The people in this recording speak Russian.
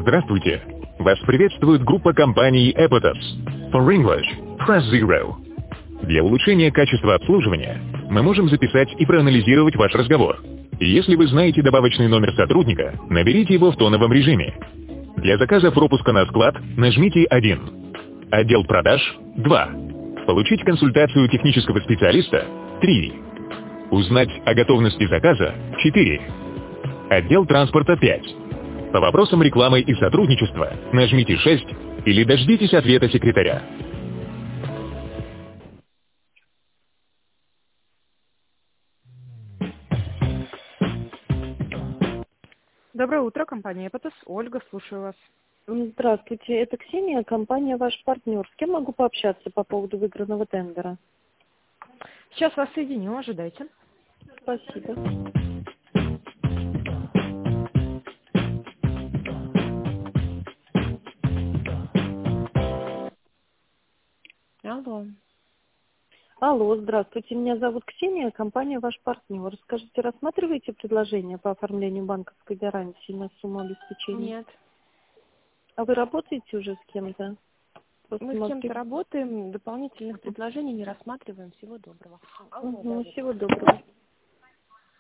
Здравствуйте! Вас приветствует группа компаний Epotos. For English, press 0. Для улучшения качества обслуживания мы можем записать и проанализировать ваш разговор. Если вы знаете добавочный номер сотрудника, наберите его в тоновом режиме. Для заказа пропуска на склад нажмите 1. Отдел продаж – 2. Получить консультацию технического специалиста – 3. Узнать о готовности заказа – 4. Отдел транспорта – 5. По вопросам рекламы и сотрудничества нажмите 6 или дождитесь ответа секретаря. Доброе утро, компания Epotos. Ольга, слушаю вас. Здравствуйте, это Ксения, компания «Ваш партнер». С кем могу пообщаться по поводу выигранного тендера? Сейчас вас соединю, ожидайте. Спасибо. Алло. Алло, здравствуйте, меня зовут Ксения, компания «Ваш партнер». Скажите, рассматриваете предложение по оформлению банковской гарантии на сумму обеспечения? Нет. А вы работаете уже с кем-то? Мы с кем-то работаем, дополнительных предложений не рассматриваем. Всего доброго. Всего доброго.